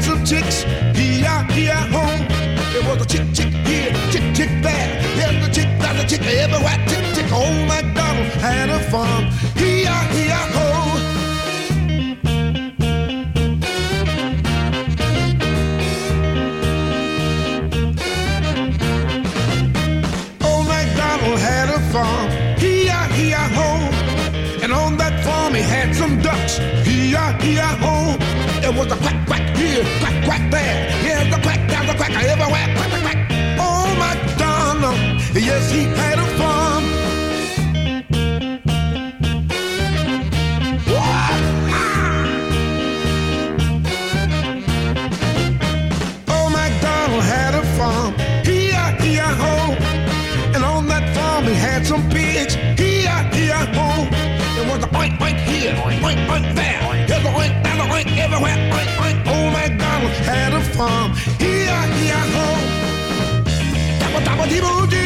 had some chicks, here, home. There was a chick here, chick there. Here's the chick, that's a chick everywhere. Chick, old MacDonald had a farm, here, home. Old MacDonald had a farm, here, home. And on that farm he had some ducks, here, home. There was a quack here, quack there. Here's the quack, there's a quack everywhere. Quack. Oh, MacDonald, yes, he had a farm. Oh, MacDonald had a farm, here, home. And on that farm he had some pigs, here, home. There was a oink here, oink there. Here's a oink, there's a oink everywhere. Oink. Old MacDonald had a farm, here, home. Dabba dabba dee